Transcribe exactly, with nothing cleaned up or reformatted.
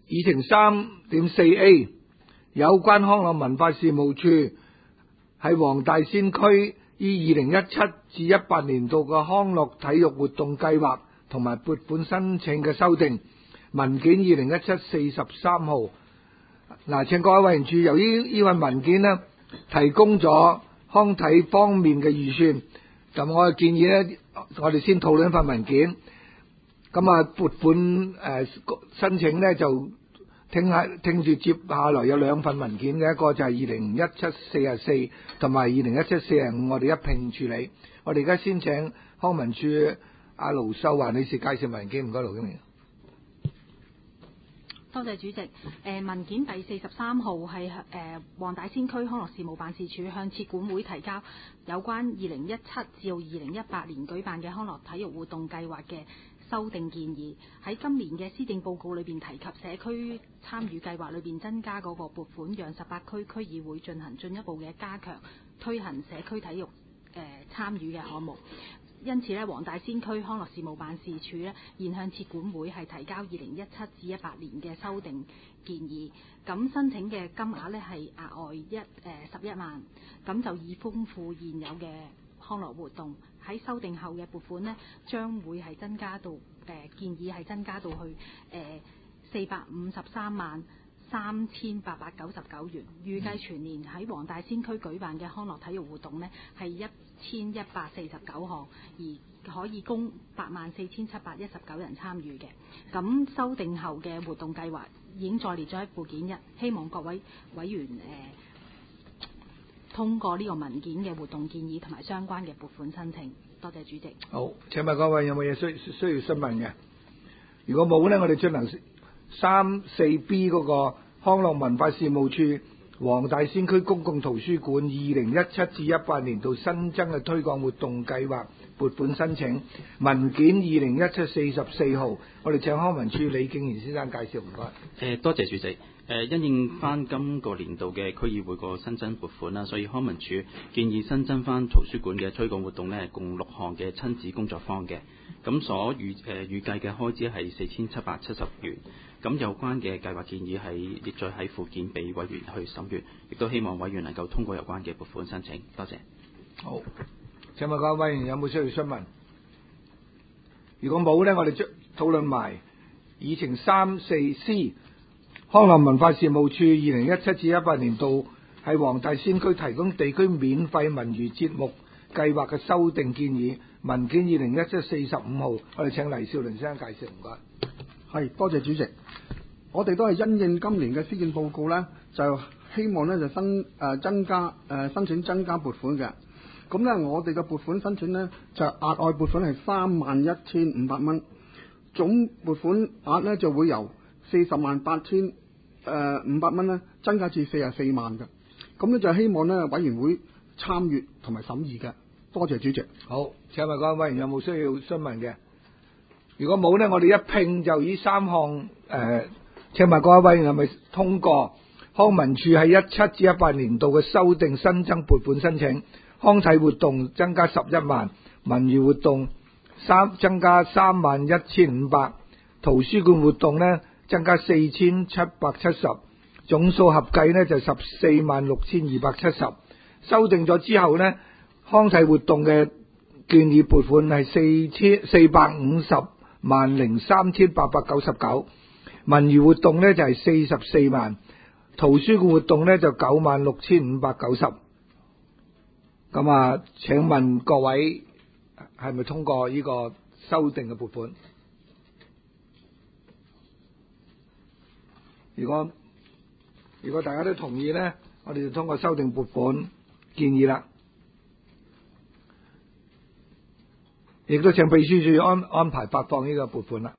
議程 三點四 A 有關康樂文化事務處喺黃大仙區於二零一七至一八年度嘅康樂體育活動計劃同埋撥款申請嘅修訂文件二零一七四十三號。嗱，請各位委員注意，由於呢份文件呢提供咗康體方面嘅預算，咁我建議呢，我哋先討論一份文件。咁啊，撥款誒、呃、申請呢就聽下聽住接下來有兩份文件嘅，一個就係二零一七四十四同埋二零一七四十五，我哋一併處理。我哋而家先請康文署阿盧秀華女士介紹文件，唔該盧經理。 多謝主席。誒、呃、文件第四十三號係誒黃大仙區康樂事務辦事處向設管會提交有關二零一七至二零一八年舉辦嘅康樂體育活動計劃嘅修訂建議。喺今年嘅施政報告裏邊提及社區參與計劃裏邊增加嗰個撥款，讓十八區區議會進行進一步嘅加強推行社區體育誒、呃、參與嘅項目。因此咧，黃大仙區康樂事務辦事處咧現向設管會係提交二零一七至一八年嘅修訂建議。咁申請嘅金額咧係額外一誒十一萬，咁就以豐富現有嘅康樂活動。喺修訂後嘅撥款呢，將會係增加到誒、呃、建議係增加到去誒四百五十三萬三千八百九十九元。預計全年喺黃大仙區舉辦嘅康樂體育活動呢係一千一百四十九項，而可以供八萬四千七百一十九人參與嘅。咁修訂後嘅活動計劃已經再列咗喺附件一，希望各位委員誒、呃、通過呢個文件嘅活動建議同埋相關嘅撥款申請。多謝主席。 好，請問各位有冇嘢需需要詢問嘅？如果冇呢，我哋進行三四 B 嗰個康樂文化事務處黃大仙區公共圖書館二零一七至一八年度新增嘅推廣活動計劃撥款申請文件二零一七四十四號。我哋請康文署李敬賢先生介紹，唔該。 誒，多謝主席。誒，因應翻今個年度嘅區議會個新增撥款啦，所以康文署建議新增翻圖書館嘅推廣活動呢，共六項嘅親子工作坊嘅。咁所預誒預計嘅開支係四千七百七十元。咁有關嘅計劃建議係列載喺附件俾委員去審閱，亦都希望委員能夠通過有關嘅撥款申請。多謝。 好，請問各位委員有冇需要詢問？如果冇呢，我哋將討論埋議程三四 C 康樂文化事務處二零一七至一八年度喺黃大仙區提供地區免費文娛節目計劃嘅修訂建議文件二零一七四十五號。我哋請黎少麟先生介紹，唔該。 係，多謝主席。我哋都係因應今年嘅施政報告呢，就希望呢就增誒、呃、增加誒、呃、申請增加撥款嘅。咁呢，我哋嘅撥款申請呢，就額外撥款係三萬一千五百蚊，總撥款額呢就會由四十萬八千誒五百蚊呢增加至四十四萬嘅。咁呢，就希望呢委員會參與同埋審議嘅。多謝主席。 好，請問各位委員有冇需要詢問嘅？如果冇呢，我哋一併就以三項誒、呃，請問各位委員係咪通過康文署喺一七至一八年度嘅修訂新增撥款申請？康體活動增加十一萬，文娛活動三增加三萬一千五百，圖書館活動呢增加四千七百七十，總數合計呢就十四萬六千二百七十。修訂咗之後呢，康體活動嘅建議撥款係四千四百五十萬零三千八百九十九，文娛活動呢就係四十四萬，圖書館活動呢就九萬六千五百九十。咁啊，請問各位係咪通過呢個修訂嘅撥款？如果如果大家都同意呢，我哋就通過修訂撥款建議啦。亦都請秘書處安安排發放呢個撥款啦。